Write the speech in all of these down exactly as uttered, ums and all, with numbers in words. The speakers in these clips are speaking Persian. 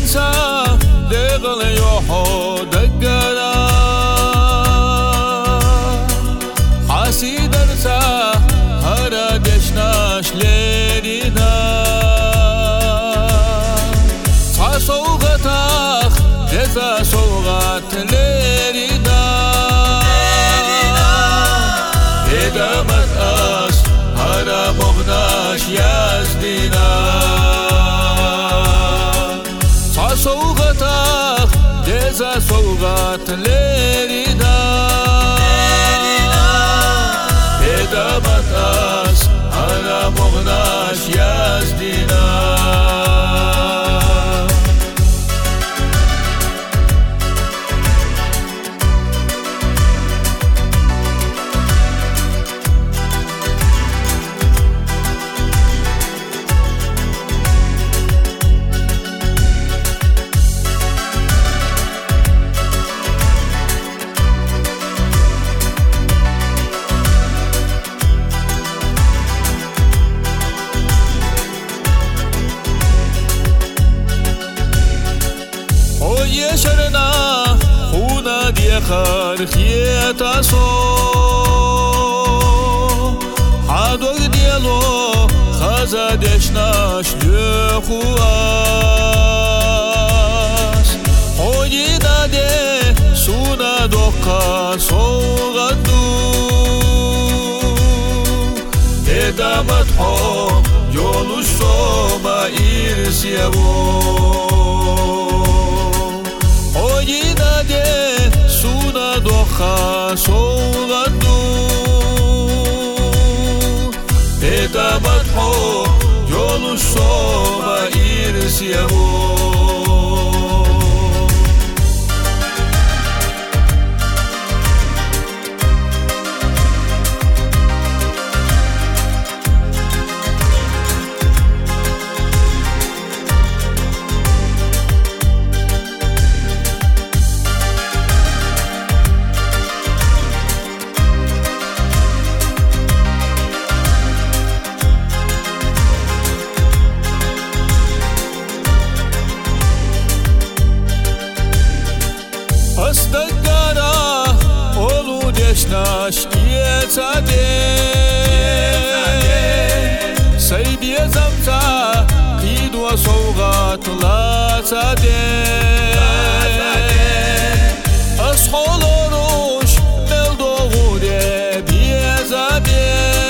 ننسى دغل يوحو دقنا حاسي درسا هرا دشناش ليرنا صا صوغتاخ جزا صوغات ليرنا إدامت أس هرا مغناش يزدنا صوغتاخ جزا صوغات ليرنا إدامت أس أنا مغناش يزدنا يشرنا خونا دي خارخية صو حادوك ديالو خازا دشناش لخواس خوينا دي سونا دوكا صوغدو إدامت حو يولو الشوما إرسيبو Oyina de suna doxa soğandu Edamat ho yolu soma irsiyamu Astagara olu deshnash yetsade Saybiye zamta qidwa soğat latsade Asholorush meldoğude biyezade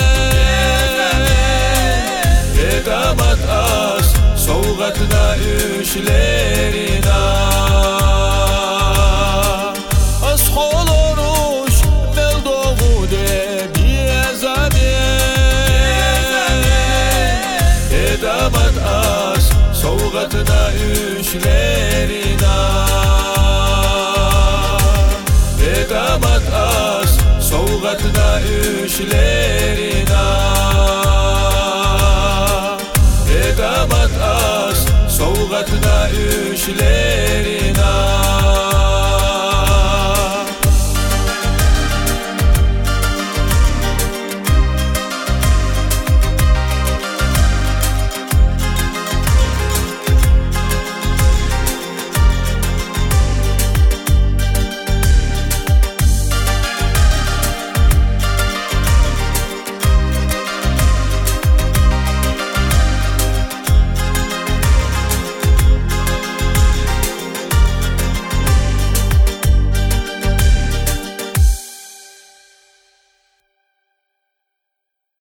Edamat as soğatna üşlerina Asholorush meldoğude biyezade Edamat as soğatna üşlerina Edamat as soğatna üşlerina Edamat as soğatna üşlerina